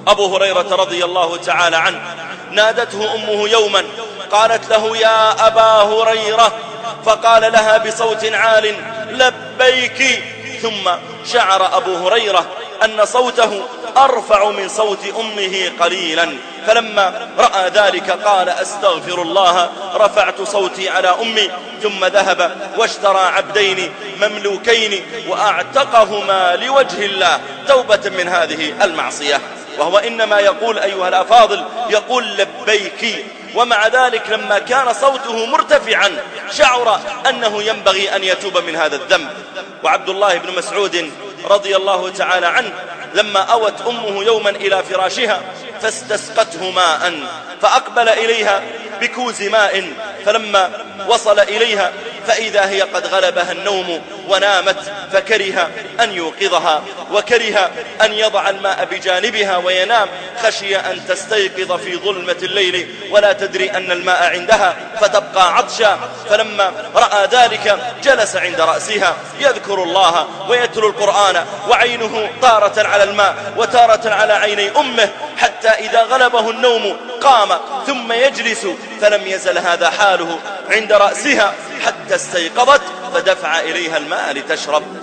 أبو هريرة رضي الله تعالى عنه نادته أمه يوما قالت له يا أبا هريرة، فقال لها بصوت عال لبيك. ثم شعر أبو هريرة أن صوته أرفع من صوت أمه قليلا، فلما رأى ذلك قال أستغفر الله، رفعت صوتي على أمي. ثم ذهب واشترى عبدين مملوكين وأعتقهما لوجه الله توبة من هذه المعصية. وهو إنما يقول أيها الأفاضل يقول لبيك، ومع ذلك لما كان صوته مرتفعا شعر أنه ينبغي أن يتوب من هذا الذنب. وعبد الله بن مسعود رضي الله تعالى عنه لما أوت أمه يوما إلى فراشها فاستسقته ماء، فأقبل إليها بكوز ماء، فلما وصل إليها فإذا هي قد غلبها النوم ونامت، فكره أن يوقظها وكره أن يضع الماء بجانبها وينام، خشي أن تستيقظ في ظلمة الليل ولا تدري أن الماء عندها فتبقى عطشا. فلما رأى ذلك جلس عند رأسها يذكر الله ويتلو القرآن، وعينه تارة على الماء وتارة على عيني أمه، حتى إذا غلبه النوم قام ثم يجلس، فلم يزل هذا حاله عند رأسها حتى استيقظت فدفع إليها الماء لتشرب.